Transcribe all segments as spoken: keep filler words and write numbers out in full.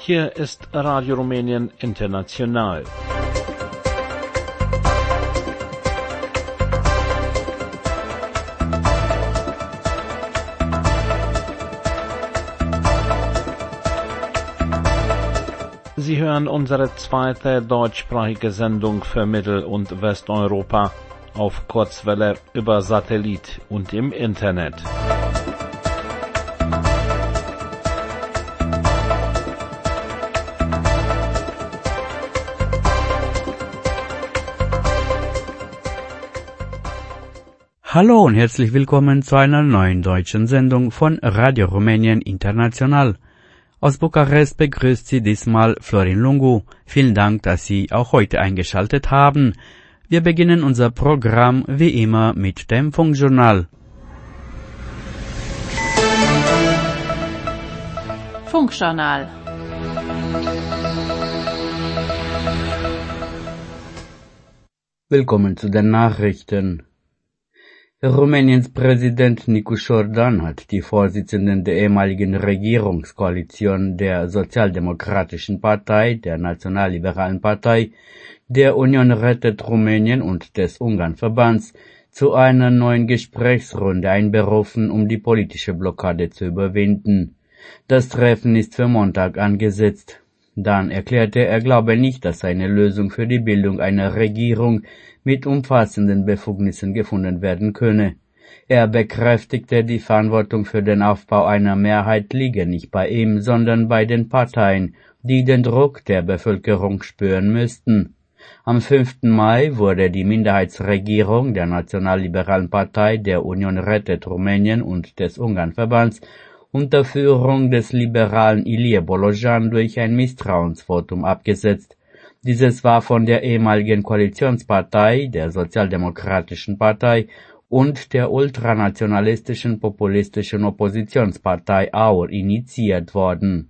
Hier ist Radio Rumänien International. Sie hören unsere zweite deutschsprachige Sendung für Mittel- und Westeuropa auf Kurzwelle über Satellit und im Internet. Hallo und herzlich willkommen zu einer neuen deutschen Sendung von Radio Rumänien International. Aus Bukarest begrüßt Sie diesmal Florin Lungu. Vielen Dank, dass Sie auch heute eingeschaltet haben. Wir beginnen unser Programm wie immer mit dem Funkjournal. Funkjournal. Willkommen zu den Nachrichten. Rumäniens Präsident Nicu Șordan hat die Vorsitzenden der ehemaligen Regierungskoalition der Sozialdemokratischen Partei, der Nationalliberalen Partei, der Union Rettet Rumänien und des Ungarnverbands zu einer neuen Gesprächsrunde einberufen, um die politische Blockade zu überwinden. Das Treffen ist für Montag angesetzt. Dann erklärte er, er glaube nicht, dass eine Lösung für die Bildung einer Regierung mit umfassenden Befugnissen gefunden werden könne. Er bekräftigte, die Verantwortung für den Aufbau einer Mehrheit liege nicht bei ihm, sondern bei den Parteien, die den Druck der Bevölkerung spüren müssten. Am fünften Mai wurde die Minderheitsregierung der Nationalliberalen Partei, der Union Rettet Rumänien und des Ungarnverbands unter Führung des liberalen Ilie Bolojan durch ein Misstrauensvotum abgesetzt. Dieses war von der ehemaligen Koalitionspartei, der Sozialdemokratischen Partei und der ultranationalistischen populistischen Oppositionspartei A U R initiiert worden.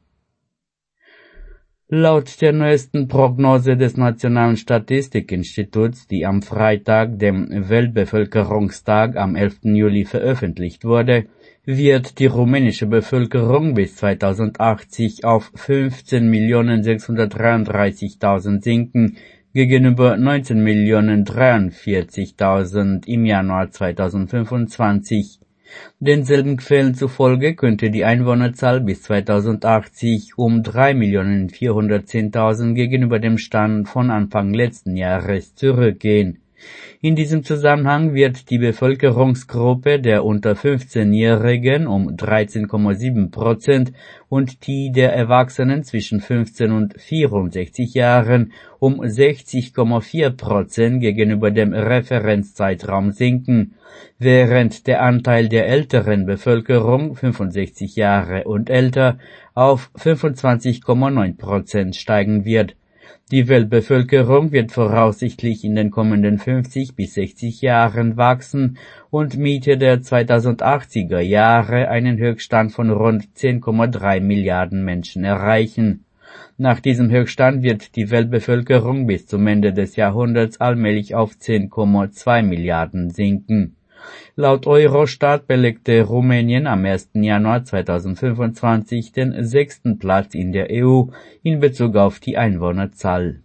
Laut der neuesten Prognose des Nationalen Statistikinstituts, die am Freitag, dem Weltbevölkerungstag am elften Juli veröffentlicht wurde, wird die rumänische Bevölkerung bis zweitausendachtzig auf fünfzehn Millionen sechshundertdreiunddreißigtausend sinken, gegenüber neunzehn Millionen dreiundvierzigtausend im Januar zweitausendfünfundzwanzig. Denselben Quellen zufolge könnte die Einwohnerzahl bis zweitausendachtzig um drei Millionen vierhundertzehntausend gegenüber dem Stand von Anfang letzten Jahres zurückgehen. In diesem Zusammenhang wird die Bevölkerungsgruppe der unter fünfzehnjährigen um dreizehn Komma sieben Prozent und die der Erwachsenen zwischen fünfzehn und vierundsechzig Jahren um sechzig Komma vier Prozent gegenüber dem Referenzzeitraum sinken, während der Anteil der älteren Bevölkerung fünfundsechzig Jahre und älter auf fünfundzwanzig Komma neun Prozent steigen wird. Die Weltbevölkerung wird voraussichtlich in den kommenden fünfzig bis sechzig Jahren wachsen und Mitte der zweitausendachtziger Jahre einen Höchststand von rund zehn Komma drei Milliarden Menschen erreichen. Nach diesem Höchststand wird die Weltbevölkerung bis zum Ende des Jahrhunderts allmählich auf zehn Komma zwei Milliarden sinken. Laut Eurostat belegte Rumänien am ersten Januar zweitausendfünfundzwanzig den sechsten Platz in der E U in Bezug auf die Einwohnerzahl.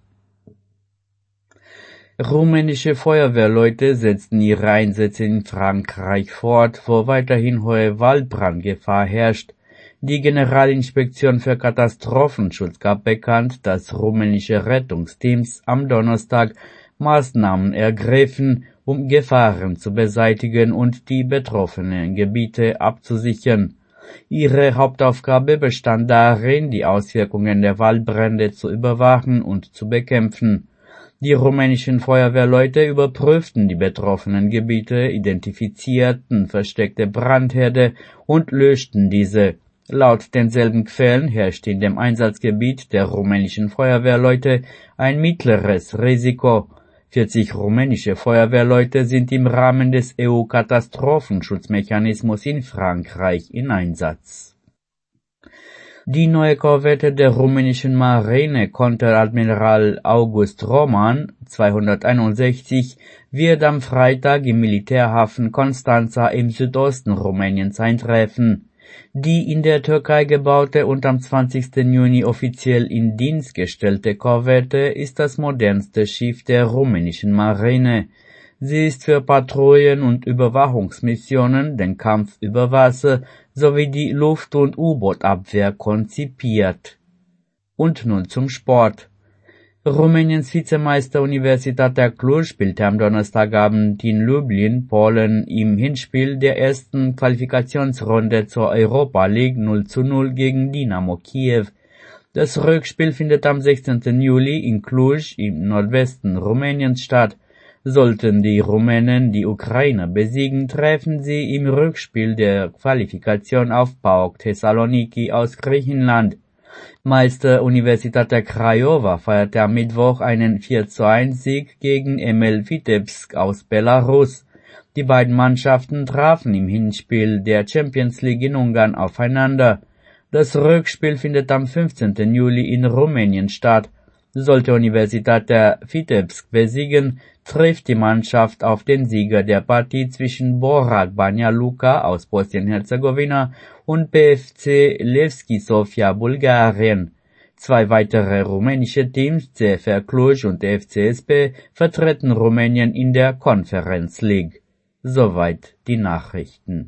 Rumänische Feuerwehrleute setzten ihre Einsätze in Frankreich fort, wo weiterhin hohe Waldbrandgefahr herrscht. Die Generalinspektion für Katastrophenschutz gab bekannt, dass rumänische Rettungsteams am Donnerstag Maßnahmen ergriffen, um Gefahren zu beseitigen und die betroffenen Gebiete abzusichern. Ihre Hauptaufgabe bestand darin, die Auswirkungen der Waldbrände zu überwachen und zu bekämpfen. Die rumänischen Feuerwehrleute überprüften die betroffenen Gebiete, identifizierten versteckte Brandherde und löschten diese. Laut denselben Quellen herrscht in dem Einsatzgebiet der rumänischen Feuerwehrleute ein mittleres Risiko. vierzig rumänische Feuerwehrleute sind im Rahmen des E U-Katastrophenschutzmechanismus in Frankreich in Einsatz. Die neue Korvette der rumänischen Marine Konteradmiral August Roman zweihunderteinundsechzig wird am Freitag im Militärhafen Constanța im Südosten Rumäniens eintreffen. Die in der Türkei gebaute und am zwanzigsten Juni offiziell in Dienst gestellte Korvette ist das modernste Schiff der rumänischen Marine. Sie ist für Patrouillen und Überwachungsmissionen, den Kampf über Wasser sowie die Luft- und U-Boot-Abwehr konzipiert. Und nun zum Sport. Rumäniens Vizemeister Universitatea Cluj spielte am Donnerstagabend in Lublin, Polen, im Hinspiel der ersten Qualifikationsrunde zur Europa League null zu null gegen Dynamo Kiew. Das Rückspiel findet am sechzehnten Juli in Cluj im Nordwesten Rumäniens statt. Sollten die Rumänen die Ukrainer besiegen, treffen sie im Rückspiel der Qualifikation auf PAOK Thessaloniki aus Griechenland. Meister Universitatea Craiova feierte am Mittwoch einen vier zu eins Sieg gegen M L Vitebsk aus Belarus. Die beiden Mannschaften trafen im Hinspiel der Champions League in Ungarn aufeinander. Das Rückspiel findet am fünfzehnten Juli in Rumänien statt. Sollte Universitatea Vitebsk besiegen, trifft die Mannschaft auf den Sieger der Partie zwischen Borac Banja Luka aus Bosnien-Herzegowina und B F C Levski Sofia Bulgarien. Zwei weitere rumänische Teams, C F R Cluj und F C S P, vertreten Rumänien in der Conference League. Soweit die Nachrichten.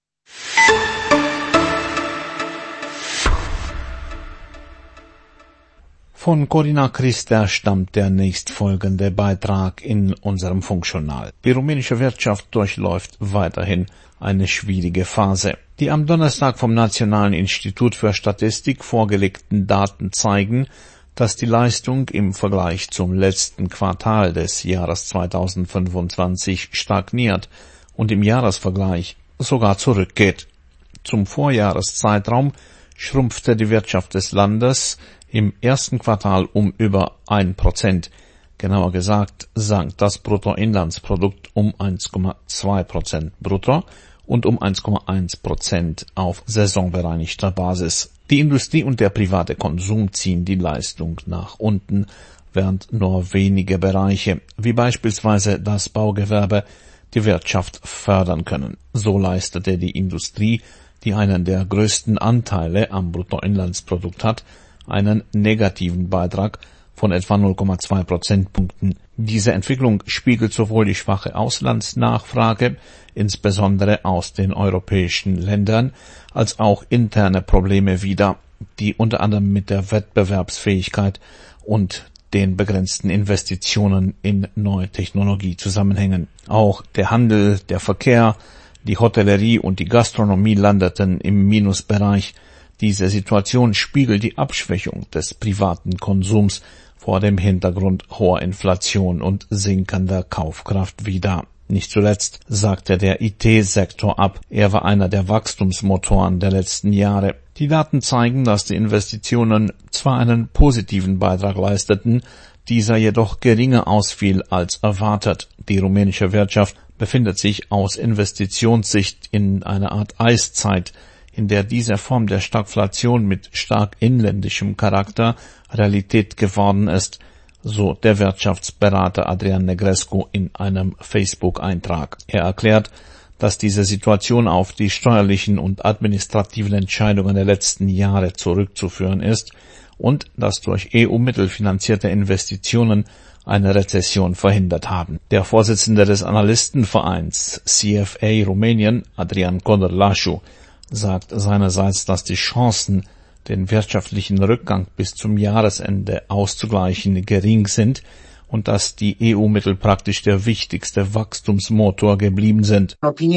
Von Corina Christa stammt der nächstfolgende Beitrag in unserem Funkjournal. Die rumänische Wirtschaft durchläuft weiterhin eine schwierige Phase. Die am Donnerstag vom Nationalen Institut für Statistik vorgelegten Daten zeigen, dass die Leistung im Vergleich zum letzten Quartal des Jahres zweitausendfünfundzwanzig stagniert und im Jahresvergleich sogar zurückgeht. Zum Vorjahreszeitraum schrumpfte die Wirtschaft des Landes im ersten Quartal um über ein Prozent. Genauer gesagt sank das Bruttoinlandsprodukt um eins Komma zwei Prozent brutto und um eins Komma eins Prozent auf saisonbereinigter Basis. Die Industrie und der private Konsum ziehen die Leistung nach unten, während nur wenige Bereiche, wie beispielsweise das Baugewerbe, die Wirtschaft fördern können. So leistete die Industrie, die einen der größten Anteile am Bruttoinlandsprodukt hat, einen negativen Beitrag von etwa null Komma zwei Prozentpunkten. Diese Entwicklung spiegelt sowohl die schwache Auslandsnachfrage, insbesondere aus den europäischen Ländern, als auch interne Probleme wider, die unter anderem mit der Wettbewerbsfähigkeit und den begrenzten Investitionen in neue Technologie zusammenhängen. Auch der Handel, der Verkehr, die Hotellerie und die Gastronomie landeten im Minusbereich. Diese Situation spiegelt die Abschwächung des privaten Konsums vor dem Hintergrund hoher Inflation und sinkender Kaufkraft wider. Nicht zuletzt sagte der I T-Sektor ab. Er war einer der Wachstumsmotoren der letzten Jahre. Die Daten zeigen, dass die Investitionen zwar einen positiven Beitrag leisteten, dieser jedoch geringer ausfiel als erwartet. Die rumänische Wirtschaft befindet sich aus Investitionssicht in einer Art Eiszeit, in der diese Form der Stagflation mit stark inländischem Charakter Realität geworden ist, so der Wirtschaftsberater Adrian Negrescu in einem Facebook-Eintrag. Er erklärt, dass diese Situation auf die steuerlichen und administrativen Entscheidungen der letzten Jahre zurückzuführen ist und dass durch E U-Mittel finanzierte Investitionen eine Rezession verhindert haben. Der Vorsitzende des Analystenvereins C F A Rumänien, Adrian Codorlașu, sagt seinerseits, dass die Chancen, den wirtschaftlichen Rückgang bis zum Jahresende auszugleichen, gering sind und dass die E U-Mittel praktisch der wichtigste Wachstumsmotor geblieben sind.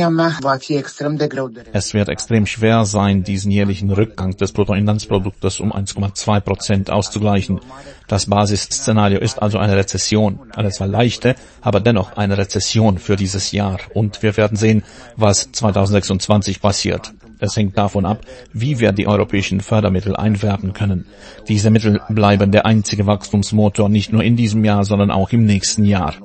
Es wird extrem schwer sein, diesen jährlichen Rückgang des Bruttoinlandsproduktes um eins Komma zwei Prozent auszugleichen. Das Basisszenario ist also eine Rezession, eine zwar leichte, aber dennoch eine Rezession für dieses Jahr. Und wir werden sehen, was zweitausendsechsundzwanzig passiert. Es hängt davon ab, wie wir die europäischen Fördermittel einwerben können. Diese Mittel bleiben der einzige Wachstumsmotor nicht nur in diesem Jahr, sondern auch im nächsten Jahr.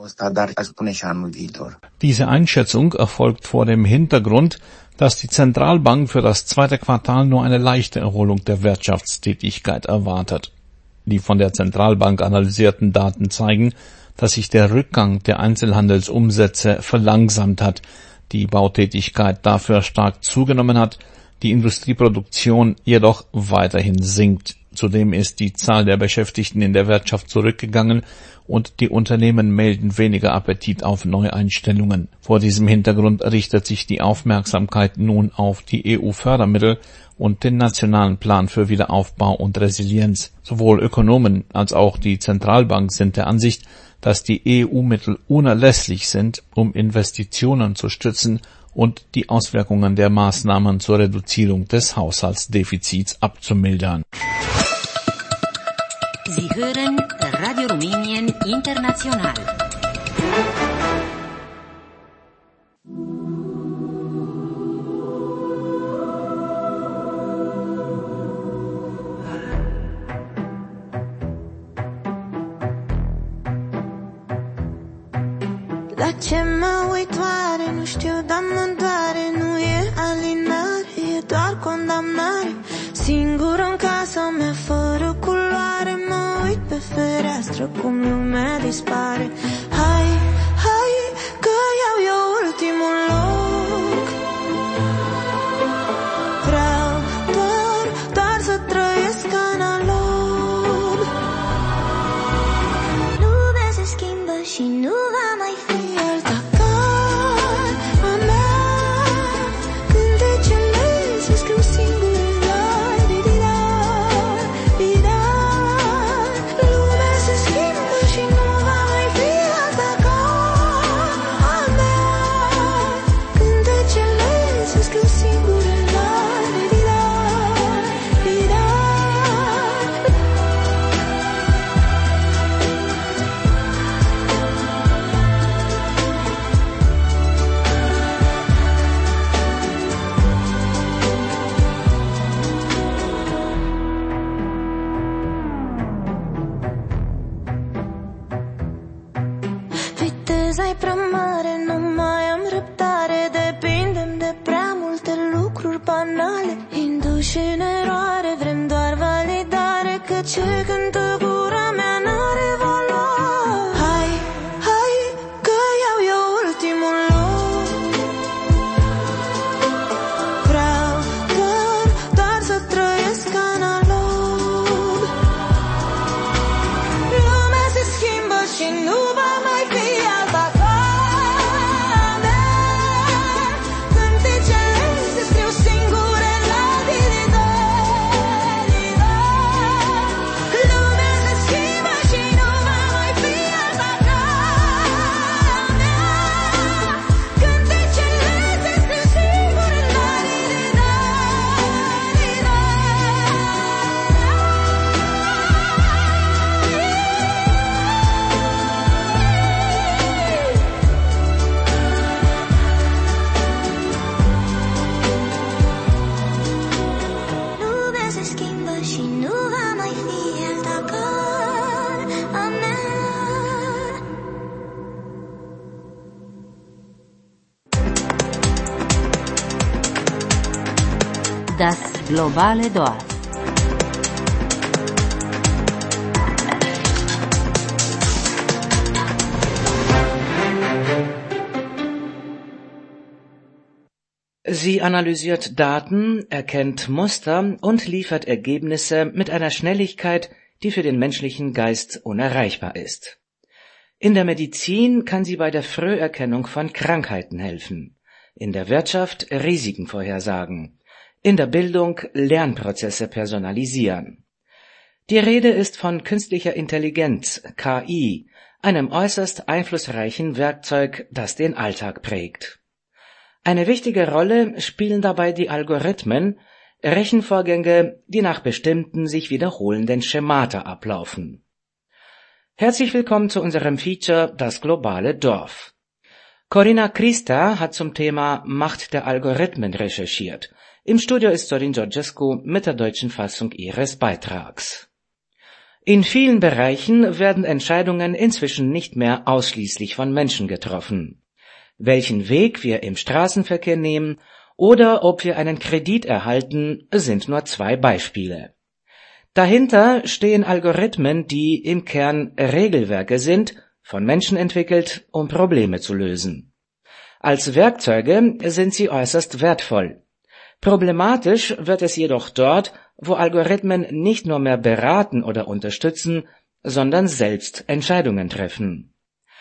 Diese Einschätzung erfolgt vor dem Hintergrund, dass die Zentralbank für das zweite Quartal nur eine leichte Erholung der Wirtschaftstätigkeit erwartet. Die von der Zentralbank analysierten Daten zeigen, dass sich der Rückgang der Einzelhandelsumsätze verlangsamt hat, die Bautätigkeit dafür stark zugenommen hat, die Industrieproduktion jedoch weiterhin sinkt. Zudem ist die Zahl der Beschäftigten in der Wirtschaft zurückgegangen und die Unternehmen melden weniger Appetit auf Neueinstellungen. Vor diesem Hintergrund richtet sich die Aufmerksamkeit nun auf die E U-Fördermittel und den nationalen Plan für Wiederaufbau und Resilienz. Sowohl Ökonomen als auch die Zentralbank sind der Ansicht, dass die E U-Mittel unerlässlich sind, um Investitionen zu stützen und die Auswirkungen der Maßnahmen zur Reduzierung des Haushaltsdefizits abzumildern. Sie hören Radio Rumänien International. La ce mă uit oare, nu știu, dar mă doare. Nu e alinare, e doar condamnare. Singur în casa mea, fără culoare. Mă uit pe fereastră, cum lumea dispare. Hai, hai, că iau eu ultimul loc. Vreau doar, doar să trăiesc analog. Lumea se schimbă și nu va mai fi. Viteza-i prea mare, nu mai am răbdare. Depindem de prea multe lucruri banale. Induși în eroare, vrem doar validare. Că ce cântă gura mea n-are valoare. Hai, hai, că iau eu ultimul loc. Vreau doar, doar să trăiesc analog. Lumea se schimbă și nu va mai fi. Das globale Dorf. Sie analysiert Daten, erkennt Muster und liefert Ergebnisse mit einer Schnelligkeit, die für den menschlichen Geist unerreichbar ist. In der Medizin kann sie bei der Früherkennung von Krankheiten helfen, in der Wirtschaft Risiken vorhersagen, in der Bildung Lernprozesse personalisieren. Die Rede ist von künstlicher Intelligenz, K I, einem äußerst einflussreichen Werkzeug, das den Alltag prägt. Eine wichtige Rolle spielen dabei die Algorithmen, Rechenvorgänge, die nach bestimmten sich wiederholenden Schemata ablaufen. Herzlich willkommen zu unserem Feature Das globale Dorf. Corina Christa hat zum Thema Macht der Algorithmen recherchiert. Im Studio ist Sorin Georgescu mit der deutschen Fassung ihres Beitrags. In vielen Bereichen werden Entscheidungen inzwischen nicht mehr ausschließlich von Menschen getroffen. Welchen Weg wir im Straßenverkehr nehmen oder ob wir einen Kredit erhalten, sind nur zwei Beispiele. Dahinter stehen Algorithmen, die im Kern Regelwerke sind, von Menschen entwickelt, um Probleme zu lösen. Als Werkzeuge sind sie äußerst wertvoll. Problematisch wird es jedoch dort, wo Algorithmen nicht nur mehr beraten oder unterstützen, sondern selbst Entscheidungen treffen.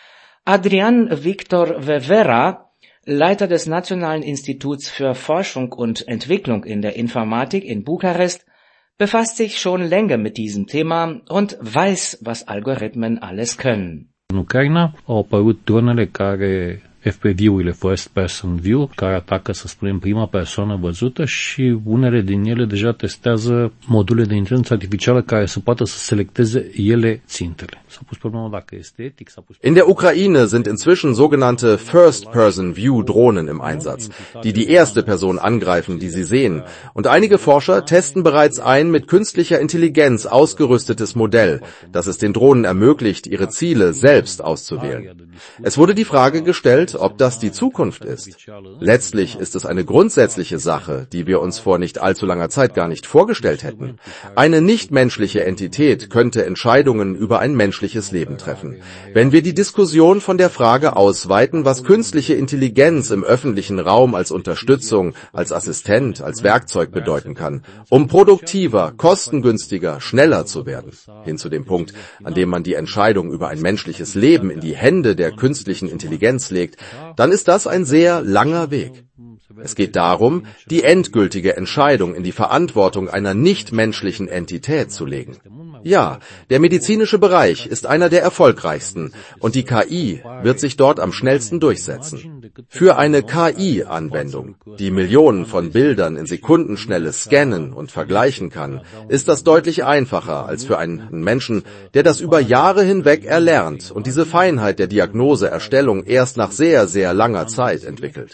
Adrian Victor Vevera, Leiter des Nationalen Instituts für Forschung und Entwicklung in der Informatik in Bukarest, befasst sich schon länger mit diesem Thema und weiß, was Algorithmen alles können. În Ucraina au apărut dronele care F P V-urile First Person View, care atacă, să spunem, prima persoană văzută și unele din ele deja testează module de inteligență artificială care să poată să selecteze ele țintele. S-a pus problema dacă este etic, s-a pus... In der Ukraine sind inzwischen sogenannte First Person View Drohnen im Einsatz, die die erste Person angreifen, die sie sehen. Und einige Forscher testen bereits ein mit künstlicher Intelligenz ausgerüstetes Modell, das es den Drohnen ermöglicht, ihre Ziele selbst auszuwählen. Es wurde die Frage gestellt, ob das die Zukunft ist. Letztlich ist es eine grundsätzliche Sache, die wir uns vor nicht allzu langer Zeit gar nicht vorgestellt hätten. Eine nichtmenschliche Entität könnte Entscheidungen über ein menschliches Leben treffen. Wenn wir die Diskussion von der Frage ausweiten, was künstliche Intelligenz im öffentlichen Raum als Unterstützung, als Assistent, als Werkzeug bedeuten kann, um produktiver, kostengünstiger, schneller zu werden, hin zu dem Punkt, an dem man die Entscheidung über ein menschliches Leben in die Hände der künstlichen Intelligenz legt, dann ist das ein sehr langer Weg. Es geht darum, die endgültige Entscheidung in die Verantwortung einer nichtmenschlichen Entität zu legen. Ja, der medizinische Bereich ist einer der erfolgreichsten und die K I wird sich dort am schnellsten durchsetzen. Für eine K I-Anwendung, die Millionen von Bildern in Sekundenschnelle scannen und vergleichen kann, ist das deutlich einfacher als für einen Menschen, der das über Jahre hinweg erlernt und diese Feinheit der Diagnoseerstellung erst nach sehr, sehr langer Zeit entwickelt.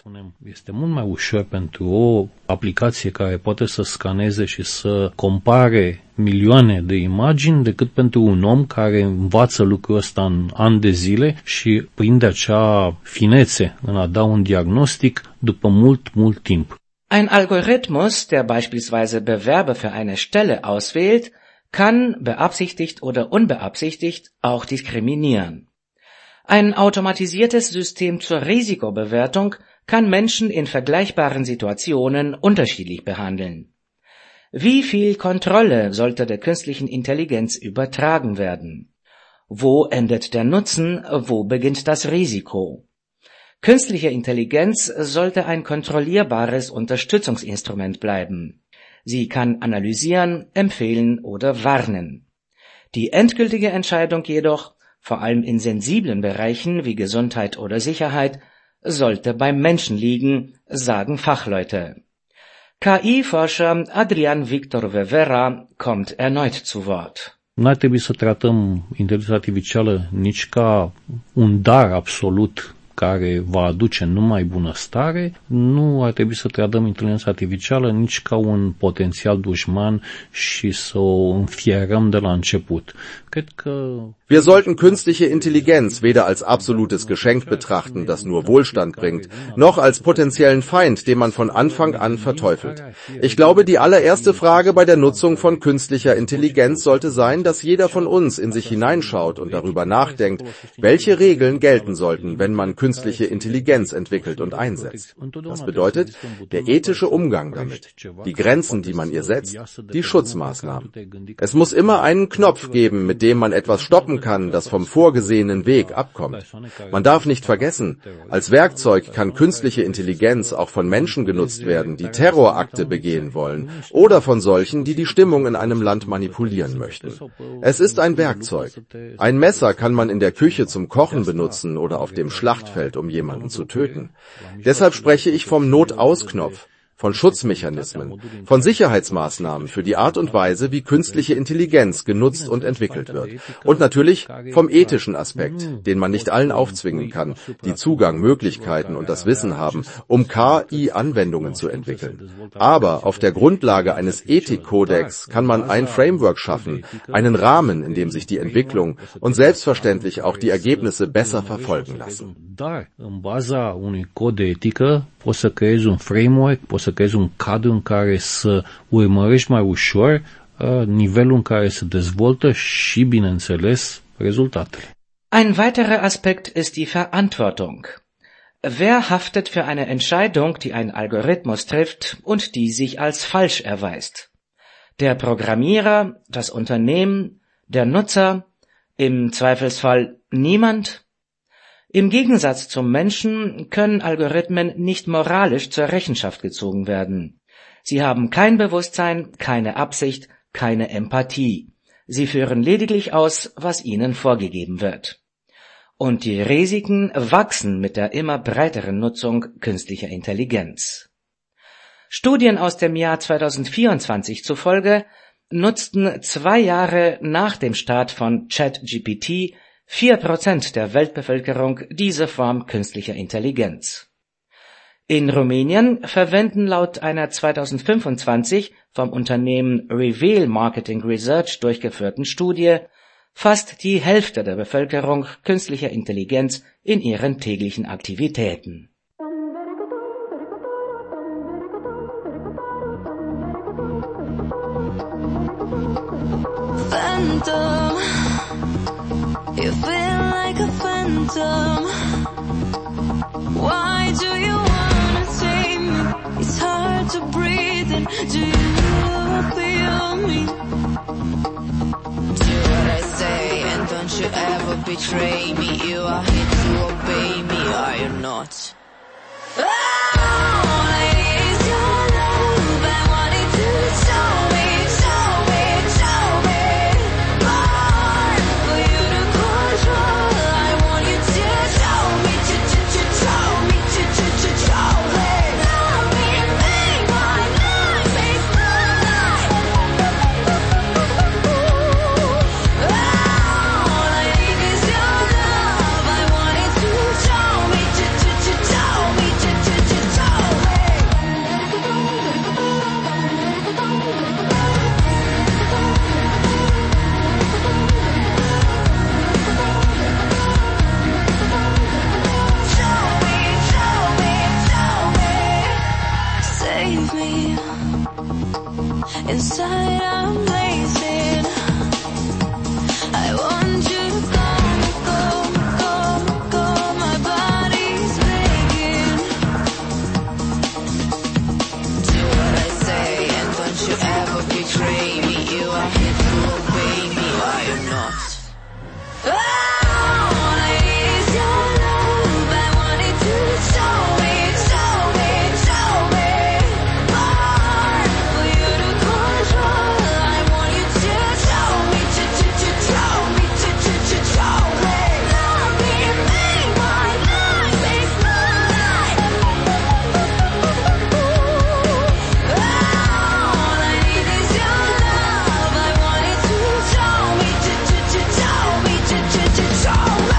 Ușor pentru o aplicație care poate să scaneze și să compare milioane de imagini decât pentru un om care învață lucrul ăsta în ani de zile și prinde acea finețe în a da un diagnostic după mult, mult timp. Ein Algorithmus, der beispielsweise Bewerber für eine Stelle auswählt, kann, beabsichtigt oder unbeabsichtigt, auch diskriminieren. Ein automatisiertes System zur Risikobewertung kann Menschen in vergleichbaren Situationen unterschiedlich behandeln. Wie viel Kontrolle sollte der künstlichen Intelligenz übertragen werden? Wo endet der Nutzen, wo beginnt das Risiko? Künstliche Intelligenz sollte ein kontrollierbares Unterstützungsinstrument bleiben. Sie kann analysieren, empfehlen oder warnen. Die endgültige Entscheidung jedoch, vor allem in sensiblen Bereichen wie Gesundheit oder Sicherheit, sollte beim Menschen liegen, sagen Fachleute. K I-Forscher Adrian Victor Vevera kommt erneut zu Wort. Nu ar trebui să tratăm inteligența artificială nici ca un dar absolut care va aduce numai bunăstare, nu ar trebui să tratăm inteligența artificială nici ca un potențial dușman și să o înfierăm de la început. Cred că Wir sollten künstliche Intelligenz weder als absolutes Geschenk betrachten, das nur Wohlstand bringt, noch als potenziellen Feind, den man von Anfang an verteufelt. Ich glaube, die allererste Frage bei der Nutzung von künstlicher Intelligenz sollte sein, dass jeder von uns in sich hineinschaut und darüber nachdenkt, welche Regeln gelten sollten, wenn man künstliche Intelligenz entwickelt und einsetzt. Das bedeutet, der ethische Umgang damit, die Grenzen, die man ihr setzt, die Schutzmaßnahmen. Es muss immer einen Knopf geben, mit dem man etwas stoppen kann, das vom vorgesehenen Weg abkommt. Man darf nicht vergessen, als Werkzeug kann künstliche Intelligenz auch von Menschen genutzt werden, die Terrorakte begehen wollen, oder von solchen, die die Stimmung in einem Land manipulieren möchten. Es ist ein Werkzeug. Ein Messer kann man in der Küche zum Kochen benutzen oder auf dem Schlachtfeld, um jemanden zu töten. Deshalb spreche ich vom Notausknopf, von Schutzmechanismen, von Sicherheitsmaßnahmen für die Art und Weise, wie künstliche Intelligenz genutzt und entwickelt wird. Und natürlich vom ethischen Aspekt, den man nicht allen aufzwingen kann, die Zugang, Möglichkeiten und das Wissen haben, um K I-Anwendungen zu entwickeln. Aber auf der Grundlage eines Ethikkodex kann man ein Framework schaffen, einen Rahmen, in dem sich die Entwicklung und selbstverständlich auch die Ergebnisse besser verfolgen lassen. Dar, în baza unui cod de etică, poți să creezi un framework, poți să creezi un cadru în care să urmărești mai ușor uh, nivelul în care se dezvoltă și, bineînțeles, rezultatele. Ein weiterer Aspekt ist die Verantwortung. Wer haftet für eine Entscheidung, die ein Algorithmus trifft und die sich als falsch erweist? Der Programmierer, das Unternehmen, der Nutzer, im Zweifelsfall niemand? Im Gegensatz zum Menschen können Algorithmen nicht moralisch zur Rechenschaft gezogen werden. Sie haben kein Bewusstsein, keine Absicht, keine Empathie. Sie führen lediglich aus, was ihnen vorgegeben wird. Und die Risiken wachsen mit der immer breiteren Nutzung künstlicher Intelligenz. Studien aus dem Jahr zweitausendvierundzwanzig zufolge nutzten zwei Jahre nach dem Start von ChatGPT vier Prozent der Weltbevölkerung diese Form künstlicher Intelligenz. In Rumänien verwenden laut einer zweitausendfünfundzwanzig vom Unternehmen Reveal Marketing Research durchgeführten Studie fast die Hälfte der Bevölkerung künstlicher Intelligenz in ihren täglichen Aktivitäten. Phantom, you feel like a phantom. Why do you wanna take me? It's hard to breathe in. Do you feel me? Do what I say and don't you ever betray me. You are here to obey me, are you not? All I need is your love. I want it to show me, show me, show me. Hard for you to control. I want you to show me, to, to, to, show me, to, to, to, show me. Love me and make my life a spotlight. All I need is your love. I want it to show me, to, to, to, show me, to, to, to, show me. Show me, show me, show me. Save me. Inside I'm blazing. I want you to go, go, go, go. My body's begging. Do what I say and don't you ever betray me. You are here to obey me, are you not? All I need is your love. I want it to show me, show me, show me. Hard for you to control. I want you to show me, to, to, to, show me, to, to, to, show me. Love me and make my life a spotlight. All I need is your love. I want it to show me, to, to, to, show me, to, to, to, show me.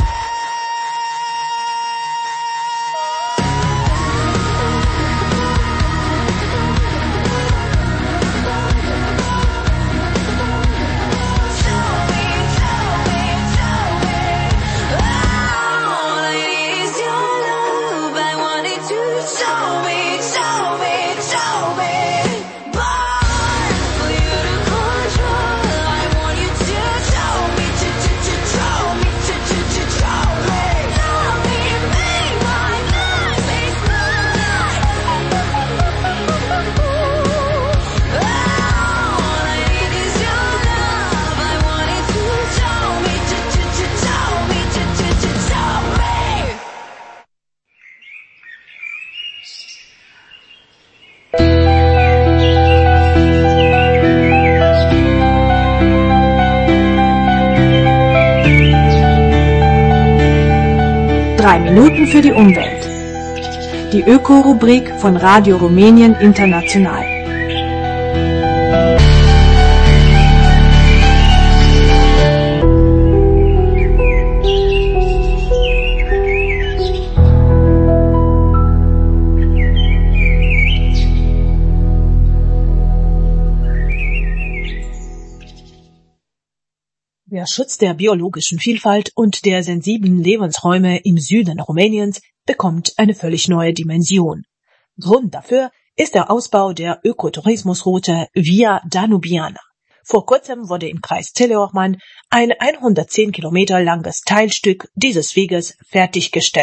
Show me, show me, show me. All I need is your love. I want it to show me, show me, show me. Hard for you to control. I want you to show me, to, to, to, show me, to, to, to, show me. Love me and make my life a spotlight. All I need is your love. I want it to show me, to, to, to, show me, to, to, to, show me. Drei Minuten für die Umwelt. Die Öko-Rubrik von Radio Rumänien International. Der Schutz der biologischen Vielfalt und der sensiblen Lebensräume im Süden Rumäniens bekommt eine völlig neue Dimension. Grund dafür ist der Ausbau der Ökotourismusroute Via Danubiana. Vor kurzem wurde im Kreis Teleorman ein hundertzehn Kilometer langes Teilstück dieses Weges fertiggestellt.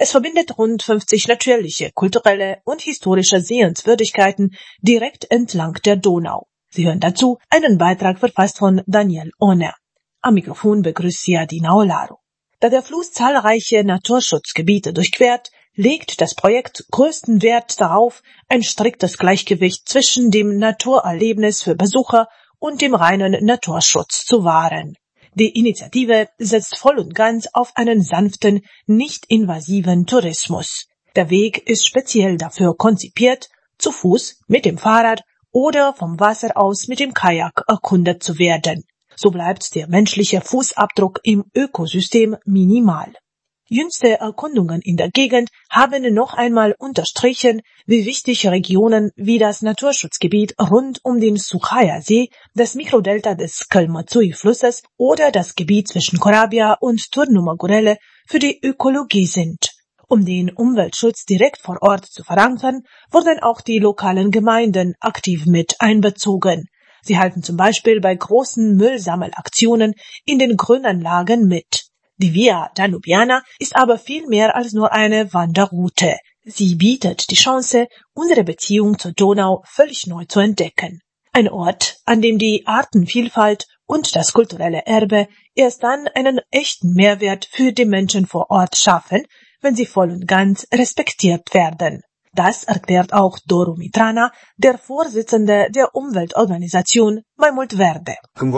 Es verbindet rund fünfzig natürliche, kulturelle und historische Sehenswürdigkeiten direkt entlang der Donau. Sie hören dazu einen Beitrag verfasst von Daniel Ohner. Am Mikrofon begrüßt Sie Adina Olaro. Da der Fluss zahlreiche Naturschutzgebiete durchquert, legt das Projekt größten Wert darauf, ein striktes Gleichgewicht zwischen dem Naturerlebnis für Besucher und dem reinen Naturschutz zu wahren. Die Initiative setzt voll und ganz auf einen sanften, nicht invasiven Tourismus. Der Weg ist speziell dafür konzipiert, zu Fuß, mit dem Fahrrad oder vom Wasser aus mit dem Kajak erkundet zu werden. So bleibt der menschliche Fußabdruck im Ökosystem minimal. Jüngste Erkundungen in der Gegend haben noch einmal unterstrichen, wie wichtig Regionen wie das Naturschutzgebiet rund um den Suchaya-See, das Mikrodelta des Kölmazui-Flusses oder das Gebiet zwischen Corabia und Turnumagurele für die Ökologie sind. Um den Umweltschutz direkt vor Ort zu verankern, wurden auch die lokalen Gemeinden aktiv mit einbezogen. Sie halten zum Beispiel bei großen Müllsammelaktionen in den Grünanlagen mit. Die Via Danubiana ist aber viel mehr als nur eine Wanderroute. Sie bietet die Chance, unsere Beziehung zur Donau völlig neu zu entdecken. Ein Ort, an dem die Artenvielfalt und das kulturelle Erbe erst dann einen echten Mehrwert für die Menschen vor Ort schaffen, wenn sie voll und ganz respektiert werden. Das erklärt auch Doru Mitrana, der Vorsitzende der Umweltorganisation Mai Mult Verde.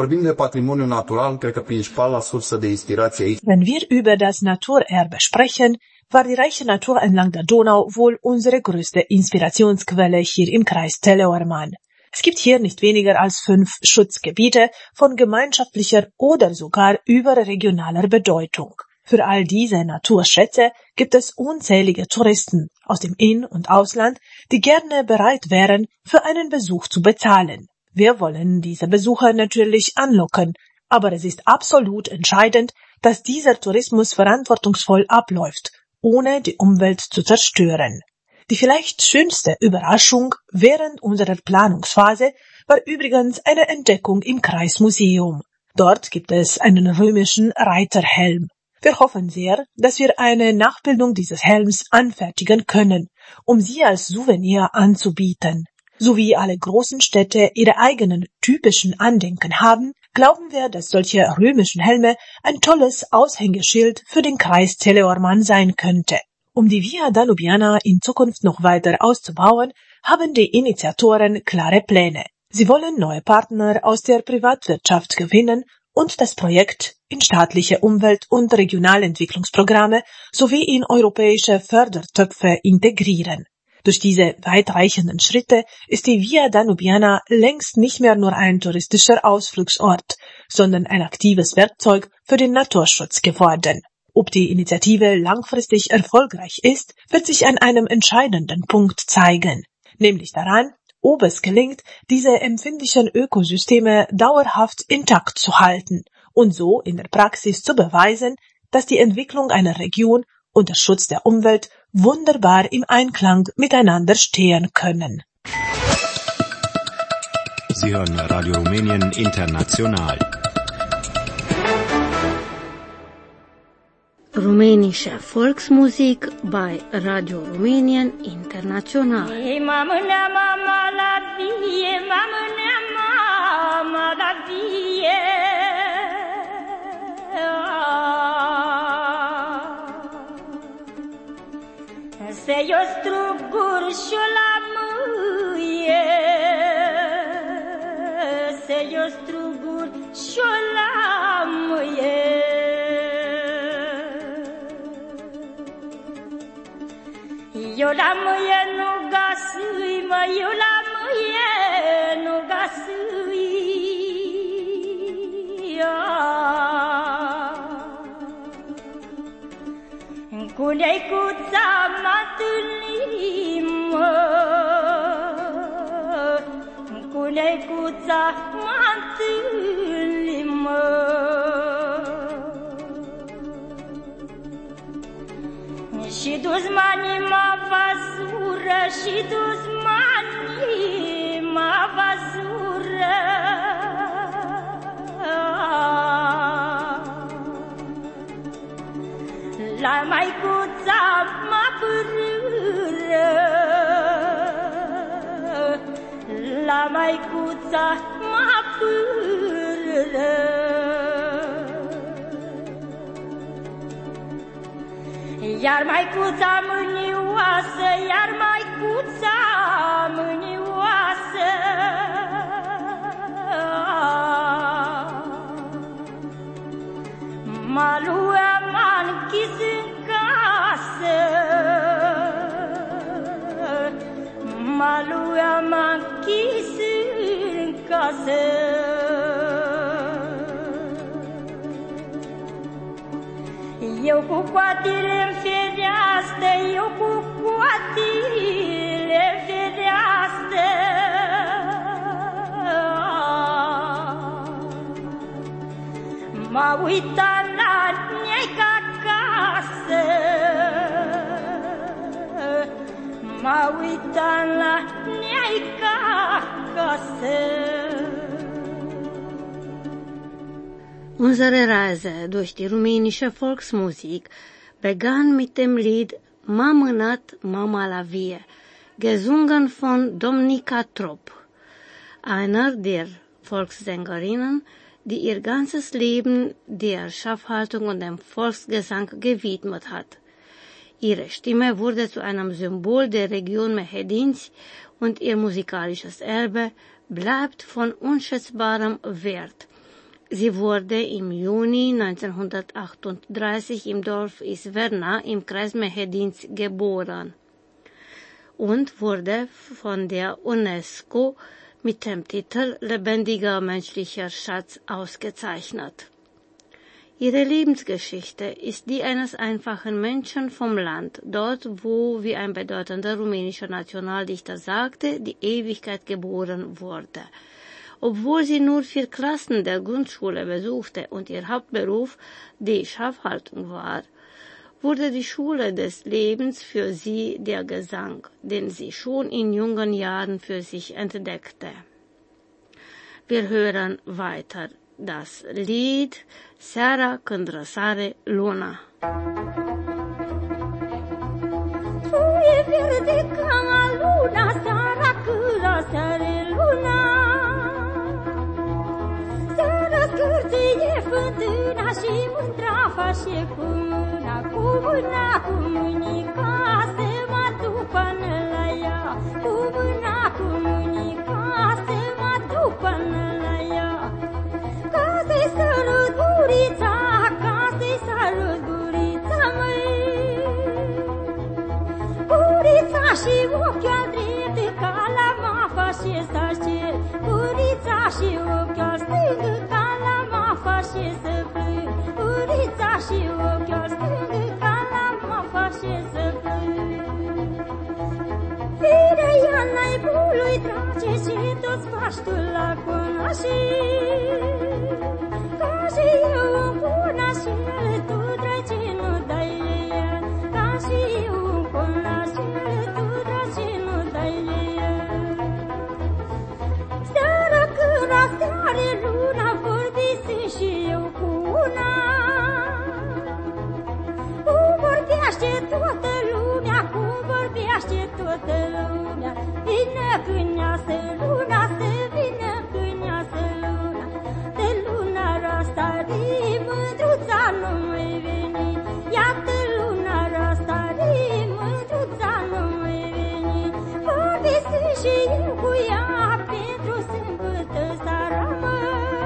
Wenn wir über das Naturerbe sprechen, war die reiche Natur entlang der Donau wohl unsere größte Inspirationsquelle hier im Kreis Teleorman. Es gibt hier nicht weniger als fünf Schutzgebiete von gemeinschaftlicher oder sogar überregionaler Bedeutung. Für all diese Naturschätze gibt es unzählige Touristen aus dem In- und Ausland, die gerne bereit wären, für einen Besuch zu bezahlen. Wir wollen diese Besucher natürlich anlocken, aber es ist absolut entscheidend, dass dieser Tourismus verantwortungsvoll abläuft, ohne die Umwelt zu zerstören. Die vielleicht schönste Überraschung während unserer Planungsphase war übrigens eine Entdeckung im Kreismuseum. Dort gibt es einen römischen Reiterhelm. Wir hoffen sehr, dass wir eine Nachbildung dieses Helms anfertigen können, um sie als Souvenir anzubieten. So wie alle großen Städte ihre eigenen typischen Andenken haben, glauben wir, dass solche römischen Helme ein tolles Aushängeschild für den Kreis Teleorman sein könnte. Um die Via Danubiana in Zukunft noch weiter auszubauen, haben die Initiatoren klare Pläne. Sie wollen neue Partner aus der Privatwirtschaft gewinnen und das Projekt in staatliche Umwelt- und Regionalentwicklungsprogramme sowie in europäische Fördertöpfe integrieren. Durch diese weitreichenden Schritte ist die Via Danubiana längst nicht mehr nur ein touristischer Ausflugsort, sondern ein aktives Werkzeug für den Naturschutz geworden. Ob die Initiative langfristig erfolgreich ist, wird sich an einem entscheidenden Punkt zeigen, nämlich daran, ob es gelingt, diese empfindlichen Ökosysteme dauerhaft intakt zu halten und so in der Praxis zu beweisen, dass die Entwicklung einer Region und der Schutz der Umwelt wunderbar im Einklang miteinander stehen können. Sie hören Radio Rumänien International. Rumänische Volksmusik bei Radio Rumänien International. Hey, mama, mama, la vie, mama, mama, la vie. Se yo strugur și la mâie, se yo strugur și la mâie. Eu la mâie nu gasui, mă, eu la mâie nu gasui. Cu neicuța mă întâlnim, cu neicuța mă întâlnim. Și dușmanii mă vasură, și dușmanii mă vasură. La maicuța maicuța mă pârâră. Iar maicuța mânioasă, iar maicuța mânioasă, m-a luat, m-a închis în casă, m-a luat, m-a închis în casă. Eu cu coatile-n fereastră, eu cu coatile-n fereastră, m-a uitat la neica acasă, m-a uitat la neica acasă. Unsere Reise durch die rumänische Volksmusik begann mit dem Lied Mama nat, Mama la vie, gesungen von Dominika Trop, einer der Volkssängerinnen, die ihr ganzes Leben der Schafhaltung und dem Volksgesang gewidmet hat. Ihre Stimme wurde zu einem Symbol der Region Mehedinți und ihr musikalisches Erbe bleibt von unschätzbarem Wert. Sie wurde im Juni neunzehnhundertachtunddreißig im Dorf Isverna im Kreis Mehedinți geboren und wurde von der UNESCO mit dem Titel Lebendiger menschlicher Schatz ausgezeichnet. Ihre Lebensgeschichte ist die eines einfachen Menschen vom Land, dort, wo, wie ein bedeutender rumänischer Nationaldichter sagte, die Ewigkeit geboren wurde. Obwohl sie nur vier Klassen der Grundschule besuchte und ihr Hauptberuf die Schafhaltung war, wurde die Schule des Lebens für sie der Gesang, den sie schon in jungen Jahren für sich entdeckte. Wir hören weiter das Lied Seara când răsare luna. Tu e verde ca luna, seara când răsare luna, se răscârție fântâna și mândra face cu mâna, cu mâna, cu mânica, se mă duc până la ea, cu mâna, cu mânica, se mă duc până la ea. Ca să-i sărut gurița, ca să-i sărut gurița, măi, gurița și ochiul al drept, ca la mafa și să știe, gurița și ochiul al stâng, ca la mafa și să plâng, gurița și ochiul al stâng, ca la mafa și să plâng. Fire ea naibului trage și toți faci tu la cunoași, ca și eu un cunoașel, tu dragi nu dai el, ca și eu un cunoașel, tu dragi nu dai el. Seara când răsare luna, vorbise și eu cu una, cum vorbește toată lumea, cum vorbește toată lumea, vine când iasă luna, se vine când iasă luna, de luna răsare, mândruța nu mai veni, iată luna răsare, mândruța nu mai veni, vorbise și eu cu ea pentru sâmbătă seara, mă,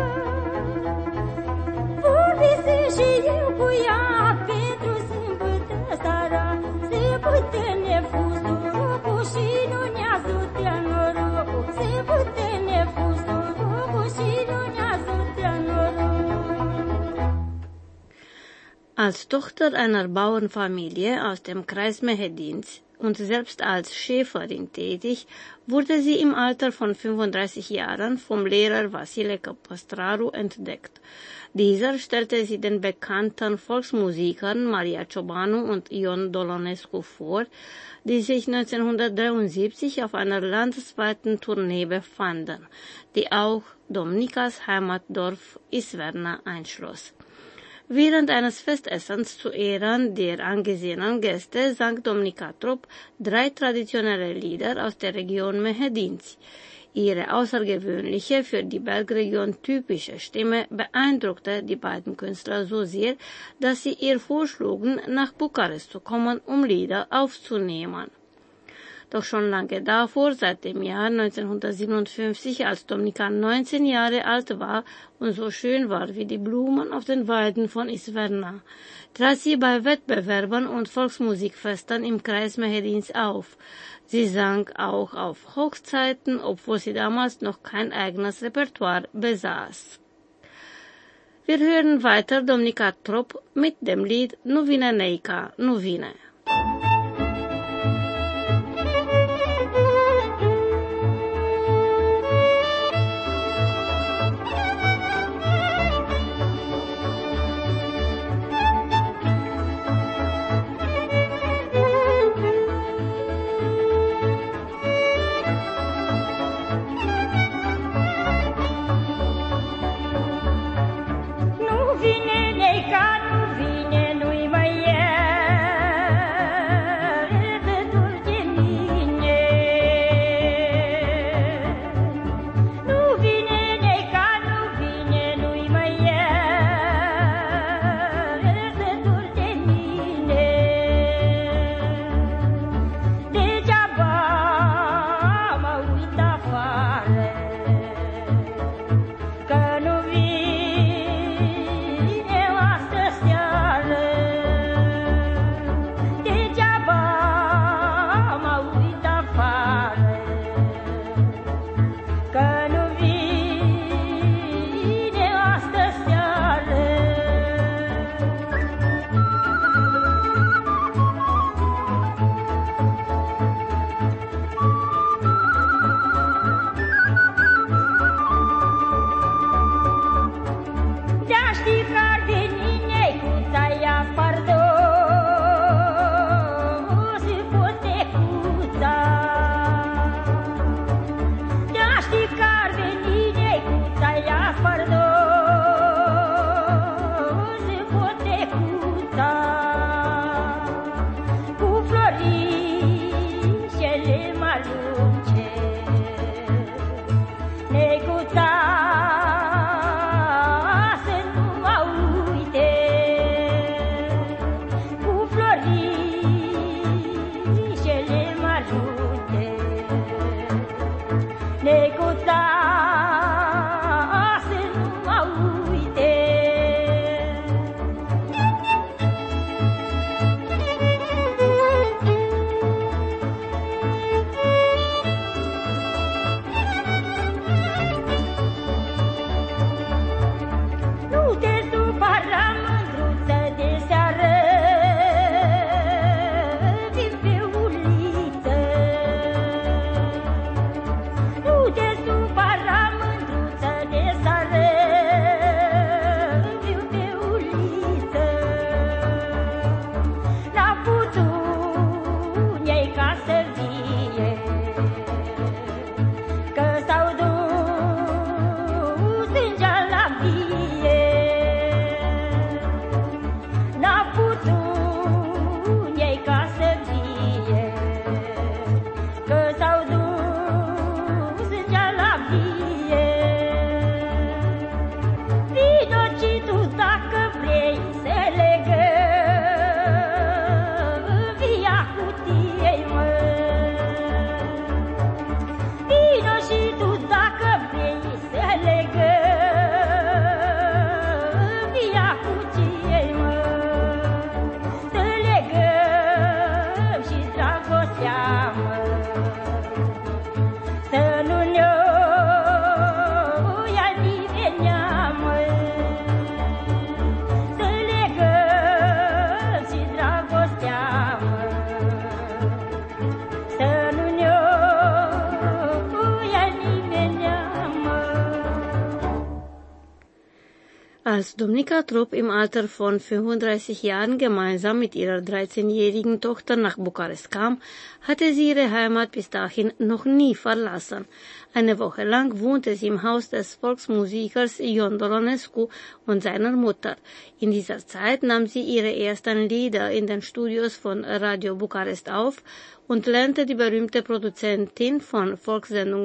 vorbise și eu cu ea pentru sâmbătă seara, sâmbătă nefusul rocul și nu ne-a zutea norocul, sâmbătă nefusul rocul și nu ne-a zutea norocul. Als Tochter einer Bauernfamilie aus dem Kreis Mehedinți und selbst als Schäferin tätig, wurde sie im Alter von fünfunddreißig Jahren vom Lehrer Vasile Păstraru entdeckt. Dieser stellte sie den bekannten Volksmusikern Maria Ciobanu und Ion Dolonescu vor, die sich neunzehnhundertdreiundsiebzig auf einer landesweiten Tournee befanden, die auch Domnikas Heimatdorf Isverna einschloss. Während eines Festessens zu Ehren der angesehenen Gäste sang Dominika Trop drei traditionelle Lieder aus der Region Mehedinți. Ihre außergewöhnliche, für die Bergregion typische Stimme beeindruckte die beiden Künstler so sehr, dass sie ihr vorschlugen, nach Bukarest zu kommen, um Lieder aufzunehmen. Doch schon lange davor, seit dem Jahr neunzehnhundertsiebenundfünfzig, als Dominika neunzehn Jahre alt war und so schön war wie die Blumen auf den Weiden von Isverna, trat sie bei Wettbewerben und Volksmusikfesten im Kreis Mehedins auf. Sie sang auch auf Hochzeiten, obwohl sie damals noch kein eigenes Repertoire besaß. Wir hören weiter Dominika Trop mit dem Lied Nuvine Neika, Nuvine. Als Dominika Trop im Alter von fünfunddreißig Jahren gemeinsam mit ihrer dreizehnjährigen Tochter nach Bukarest kam, hatte sie ihre Heimat bis dahin noch nie verlassen. Eine Woche lang wohnte sie im Haus des Volksmusikers Ion Dolonescu und seiner Mutter. In dieser Zeit nahm sie ihre ersten Lieder in den Studios von Radio Bukarest auf und lernte die berühmte Produzentin von Volkssendungen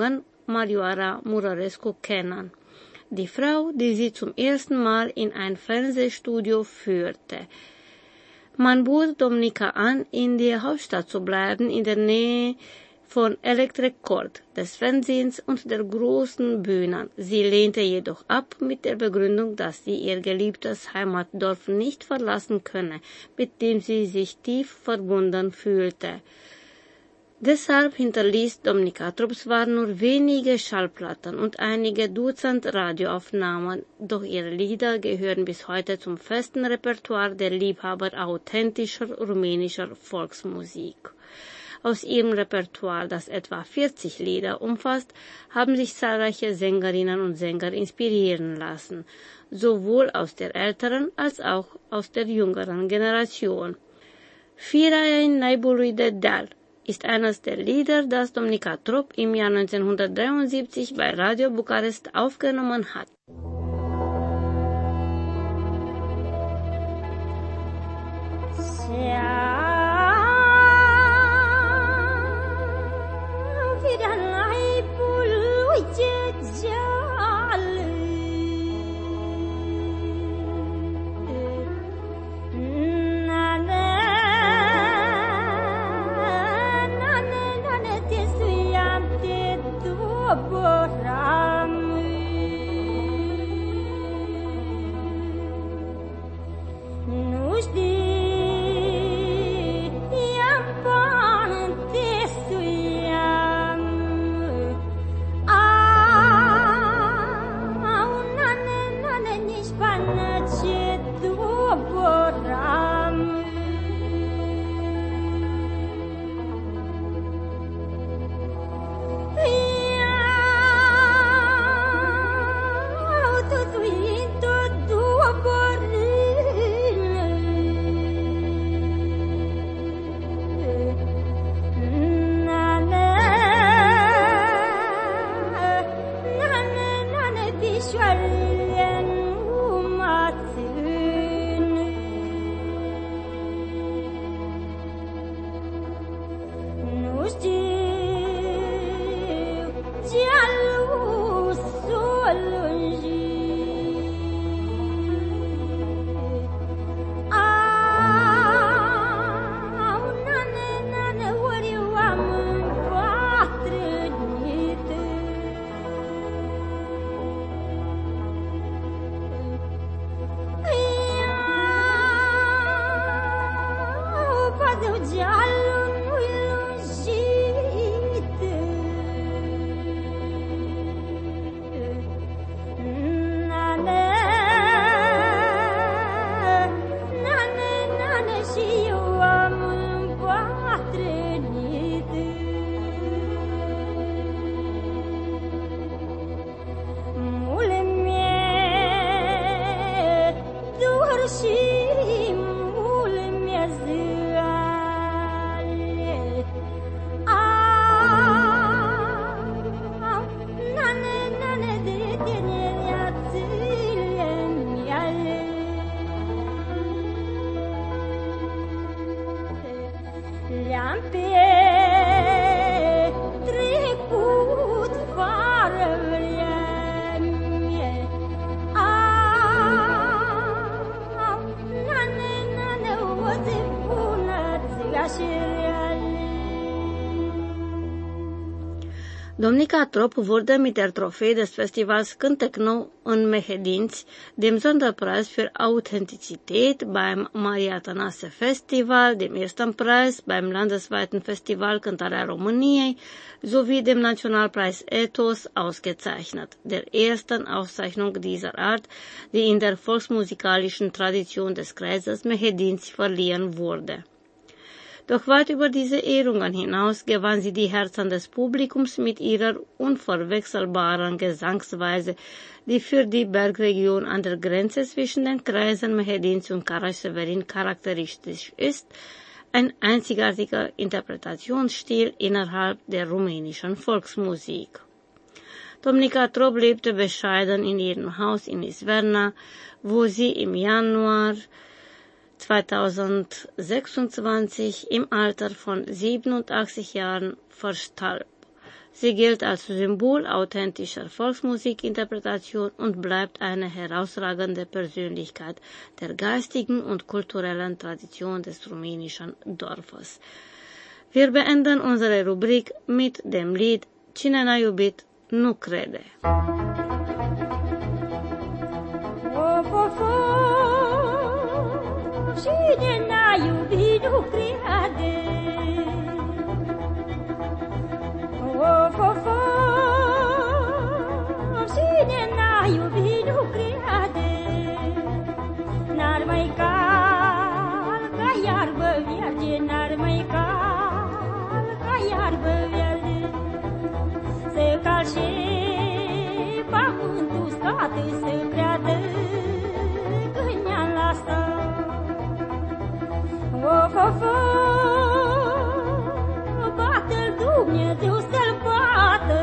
Marioara Murarescu kennen. Die Frau, die sie zum ersten Mal in ein Fernsehstudio führte. Man bot Dominika an, in der Hauptstadt zu bleiben, in der Nähe von Electric Court, des Fernsehens und der großen Bühnen. Sie lehnte jedoch ab mit der Begründung, dass sie ihr geliebtes Heimatdorf nicht verlassen könne, mit dem sie sich tief verbunden fühlte. Deshalb hinterließ Dominika Trop zwar nur wenige Schallplatten und einige Dutzend Radioaufnahmen, doch ihre Lieder gehören bis heute zum festen Repertoire der Liebhaber authentischer rumänischer Volksmusik. Aus ihrem Repertoire, das etwa vierzig Lieder umfasst, haben sich zahlreiche Sängerinnen und Sänger inspirieren lassen, sowohl aus der älteren als auch aus der jüngeren Generation. Firain Naiburide Dar ist eines der Lieder, das Dominika Trop im Jahr neunzehnhundertdreiundsiebzig bei Radio Bukarest aufgenommen hat. Ja. Dominika Trop wurde mit der Trophäe des Festivals Cântec Nou în Mehedinți, dem Sonderpreis für Authentizität beim Maria Tănase Festival, dem ersten Preis beim landesweiten Festival Cântarea României sowie dem Nationalpreis Ethos ausgezeichnet, der ersten Auszeichnung dieser Art, die in der volksmusikalischen Tradition des Kreises Mehedinți verliehen wurde. Doch weit über diese Ehrungen hinaus gewann sie die Herzen des Publikums mit ihrer unverwechselbaren Gesangsweise, die für die Bergregion an der Grenze zwischen den Kreisen Mehedinți und Karaș-Severin charakteristisch ist, ein einzigartiger Interpretationsstil innerhalb der rumänischen Volksmusik. Dominika Trop lebte bescheiden in ihrem Haus in Izverna, wo sie im Januar zweitausendsechsundzwanzig im Alter von siebenundachtzig Jahren verstarb. Sie gilt als Symbol authentischer Volksmusikinterpretation und bleibt eine herausragende Persönlichkeit der geistigen und kulturellen Tradition des rumänischen Dorfes. Wir beenden unsere Rubrik mit dem Lied Cine n-a iubit nu crede. Of, of, of, cine n-a iubit nu crede. Of, of, of, cine n-a iubit nu crede. N-ar mai cal ca iarbă verde, n-ar mai cal ca iarbă verde. Se calce pământul scate, se creadă gânia la stat. Of, of, of, bate-l Dumnezeu să-l bată.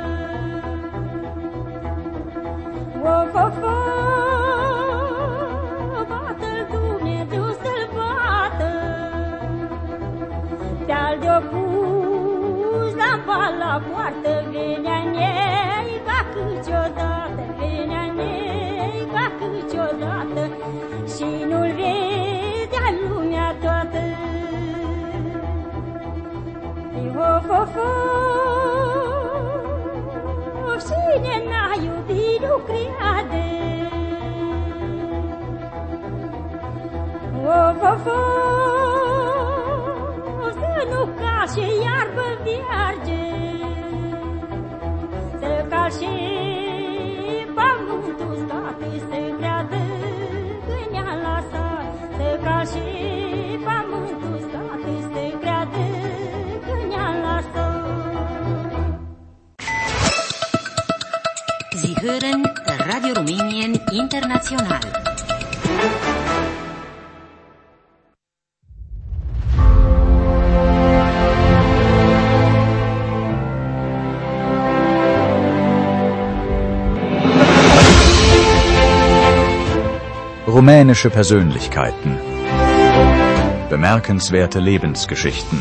Of, of, of, bate-l Dumnezeu să-l bată. Te-al de-o pus la bal la poartă, venea nei ca câteodată, venea nei ca câteodată și nu-l vedea lumea toată. Of, of, of, cine n-a iubit nu crede. Of, of, of, să nu cașe iarbă vierge, să cașe pământul scate, să creadă gânia la sat, să cașe pământul scate, să creadă gânia la sat. Sie hören Radio Rumänien International. Rumänische Persönlichkeiten. Bemerkenswerte Lebensgeschichten.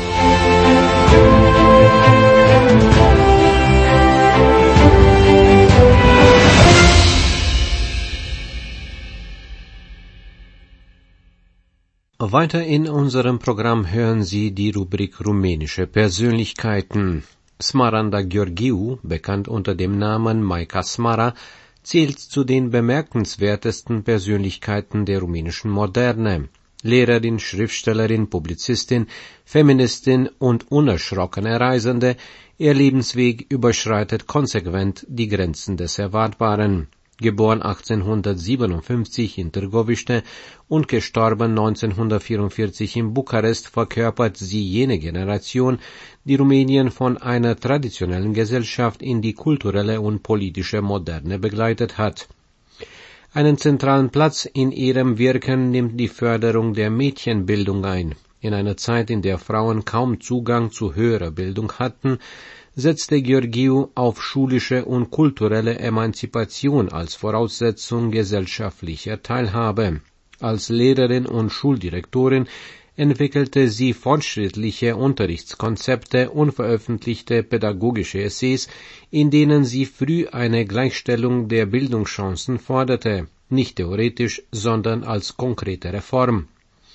Weiter in unserem Programm hören Sie die Rubrik Rumänische Persönlichkeiten. Smaranda Gheorghiu, bekannt unter dem Namen Maica Smara, zählt zu den bemerkenswertesten Persönlichkeiten der rumänischen Moderne. Lehrerin, Schriftstellerin, Publizistin, Feministin und unerschrockene Reisende, ihr Lebensweg überschreitet konsequent die Grenzen des Erwartbaren. Geboren achtzehnhundertsiebenundfünfzig in Târgoviște und gestorben neunzehnhundertvierundvierzig in Bukarest, verkörpert sie jene Generation, die Rumänien von einer traditionellen Gesellschaft in die kulturelle und politische Moderne begleitet hat. Einen zentralen Platz in ihrem Wirken nimmt die Förderung der Mädchenbildung ein. In einer Zeit, in der Frauen kaum Zugang zu höherer Bildung hatten, setzte Gheorghiu auf schulische und kulturelle Emanzipation als Voraussetzung gesellschaftlicher Teilhabe. Als Lehrerin und Schuldirektorin entwickelte sie fortschrittliche Unterrichtskonzepte und veröffentlichte pädagogische Essays, in denen sie früh eine Gleichstellung der Bildungschancen forderte, nicht theoretisch, sondern als konkrete Reform.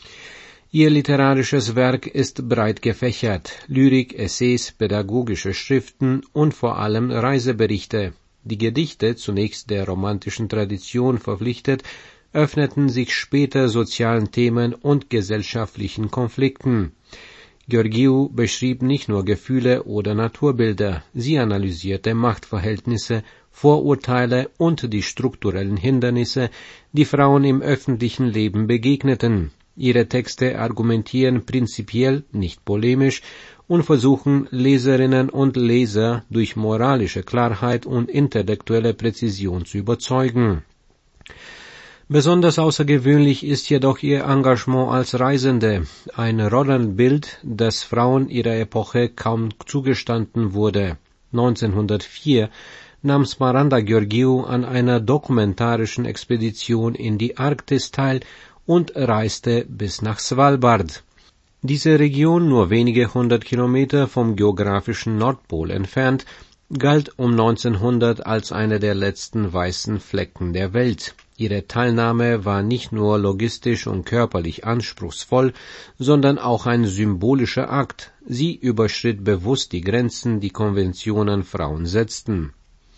Ihr literarisches Werk ist breit gefächert: Lyrik, Essays, pädagogische Schriften und vor allem Reiseberichte. Die Gedichte, zunächst der romantischen Tradition verpflichtet, öffneten sich später sozialen Themen und gesellschaftlichen Konflikten. Gheorghiu beschrieb nicht nur Gefühle oder Naturbilder, sie analysierte Machtverhältnisse, Vorurteile und die strukturellen Hindernisse, die Frauen im öffentlichen Leben begegneten. Ihre Texte argumentieren prinzipiell, nicht polemisch, und versuchen Leserinnen und Leser durch moralische Klarheit und intellektuelle Präzision zu überzeugen. Besonders außergewöhnlich ist jedoch ihr Engagement als Reisende, ein Rollenbild, das Frauen ihrer Epoche kaum zugestanden wurde. neunzehnhundertvier nahm Smaranda Gheorghiu an einer dokumentarischen Expedition in die Arktis teil und reiste bis nach Svalbard. Diese Region, nur wenige hundert Kilometer vom geografischen Nordpol entfernt, galt um neunzehnhundert als einer der letzten weißen Flecken der Welt. Ihre Teilnahme war nicht nur logistisch und körperlich anspruchsvoll, sondern auch ein symbolischer Akt. Sie überschritt bewusst die Grenzen, die Konventionen Frauen setzten.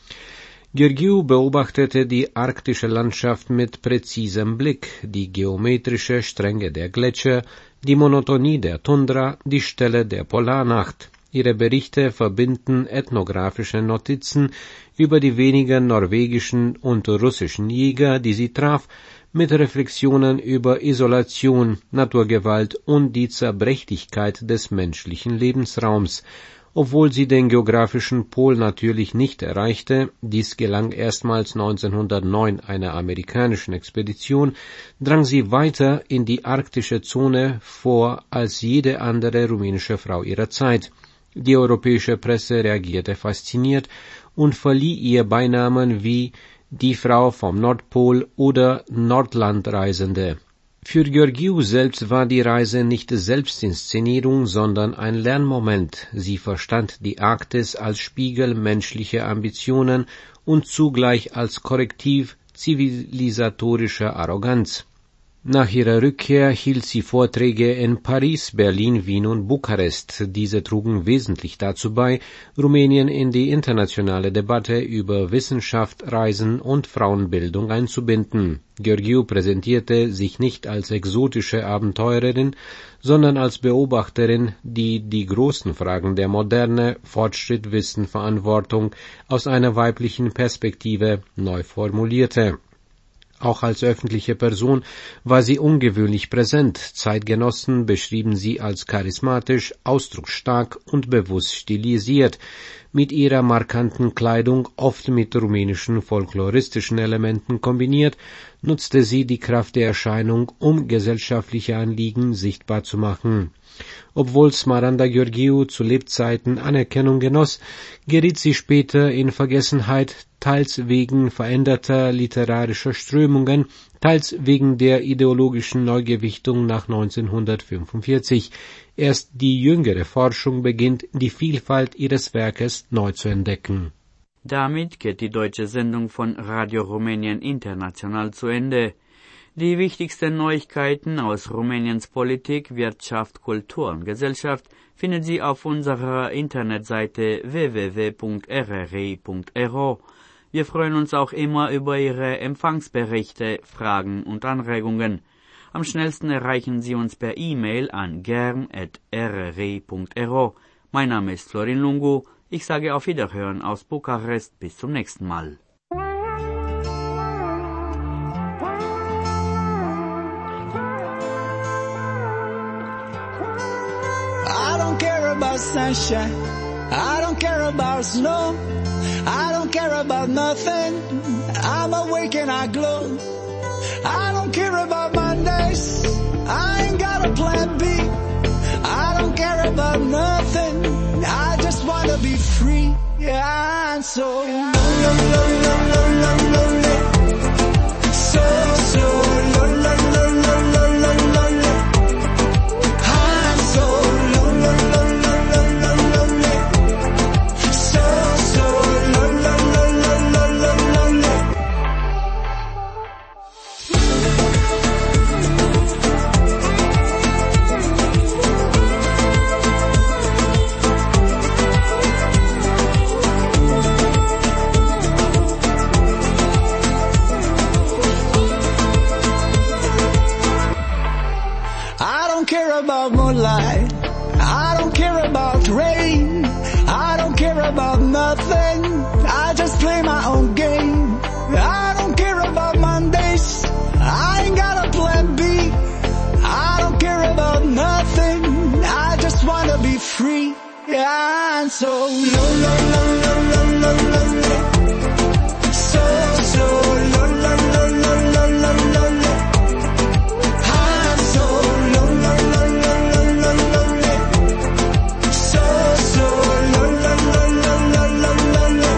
Georgiou beobachtete die arktische Landschaft mit präzisem Blick, die geometrische Strenge der Gletscher, die Monotonie der Tundra, die Stille der Polarnacht. Ihre Berichte verbinden ethnografische Notizen über die wenigen norwegischen und russischen Jäger, die sie traf, mit Reflexionen über Isolation, Naturgewalt und die Zerbrechlichkeit des menschlichen Lebensraums. Obwohl sie den geografischen Pol natürlich nicht erreichte, dies gelang erstmals neunzehnhundertneun einer amerikanischen Expedition, drang sie weiter in die arktische Zone vor als jede andere rumänische Frau ihrer Zeit. Die europäische Presse reagierte fasziniert und verlieh ihr Beinamen wie die Frau vom Nordpol oder Nordlandreisende. Für Georgiou selbst war die Reise nicht Selbstinszenierung, sondern ein Lernmoment. Sie verstand die Arktis als Spiegel menschlicher Ambitionen und zugleich als Korrektiv zivilisatorischer Arroganz. Nach ihrer Rückkehr hielt sie Vorträge in Paris, Berlin, Wien und Bukarest. Diese trugen wesentlich dazu bei, Rumänien in die internationale Debatte über Wissenschaft, Reisen und Frauenbildung einzubinden. Georgiou präsentierte sich nicht als exotische Abenteurerin, sondern als Beobachterin, die die großen Fragen der Moderne, Fortschritt, Wissen, Verantwortung aus einer weiblichen Perspektive neu formulierte. Auch als öffentliche Person war sie ungewöhnlich präsent. Zeitgenossen beschrieben sie als charismatisch, ausdrucksstark und bewusst stilisiert. Mit ihrer markanten Kleidung, oft mit rumänischen folkloristischen Elementen kombiniert, nutzte sie die Kraft der Erscheinung, um gesellschaftliche Anliegen sichtbar zu machen. Obwohl Smaranda Georgiou zu Lebzeiten Anerkennung genoss, geriet sie später in Vergessenheit, teils wegen veränderter literarischer Strömungen, teils wegen der ideologischen Neugewichtung nach neunzehnhundertfünfundvierzig. Erst die jüngere Forschung beginnt, die Vielfalt ihres Werkes neu zu entdecken. Damit geht die deutsche Sendung von Radio Rumänien International zu Ende. Die wichtigsten Neuigkeiten aus Rumäniens Politik, Wirtschaft, Kultur und Gesellschaft finden Sie auf unserer Internetseite w w w punkt r r i punkt r o. Wir freuen uns auch immer über Ihre Empfangsberichte, Fragen und Anregungen. Am schnellsten erreichen Sie uns per E-Mail an gern at r r i punkt r o. Mein Name ist Florin Lungu. Ich sage auf Wiederhören aus Bukarest. Bis zum nächsten Mal. I don't care about sunshine, I don't care about snow, I don't care about nothing, I'm awake and I glow. I don't care about Mondays, I ain't got a plan B, I don't care about nothing, I just wanna be free. Yeah, I'm so lonely, lonely, lonely, lonely, so, so lonely, lonely, lonely, lonely. I'm so lonely, lonely, lonely, lonely, so, so lonely, lonely, lonely, lonely. I don't care about moonlight, I don't care about rain, I don't care about nothing, I just play my own game. I don't care about Mondays, I ain't got a plan B, I don't care about nothing, I just wanna be free. Yeah, I'm so lonely, lonely, lonely, lonely, so, so lonely, lonely, lonely, lonely. I'm so lonely, lonely, lonely, lonely, so, so lonely, lonely, lonely, lonely.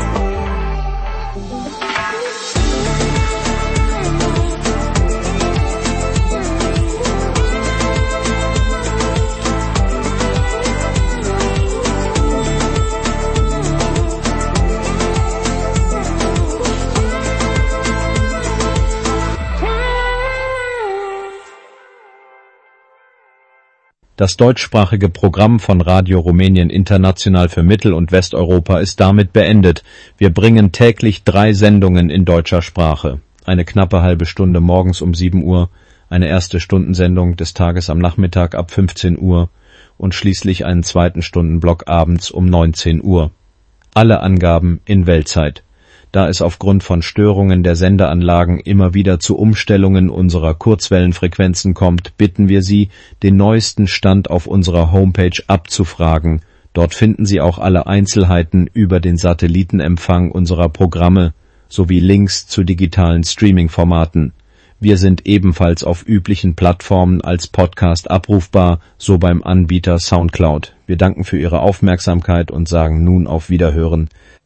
Das deutschsprachige Programm von Radio Rumänien International für Mittel- und Westeuropa ist damit beendet. Wir bringen täglich drei Sendungen in deutscher Sprache. Eine knappe halbe Stunde morgens um sieben Uhr, eine erste Stundensendung des Tages am Nachmittag ab fünfzehn Uhr und schließlich einen zweiten Stundenblock abends um neunzehn Uhr. Alle Angaben in Weltzeit. Da es aufgrund von Störungen der Sendeanlagen immer wieder zu Umstellungen unserer Kurzwellenfrequenzen kommt, bitten wir Sie, den neuesten Stand auf unserer Homepage abzufragen. Dort finden Sie auch alle Einzelheiten über den Satellitenempfang unserer Programme sowie Links zu digitalen Streaming-Formaten. Wir sind ebenfalls auf üblichen Plattformen als Podcast abrufbar, so beim Anbieter Soundcloud. Wir danken für Ihre Aufmerksamkeit und sagen nun auf Wiederhören.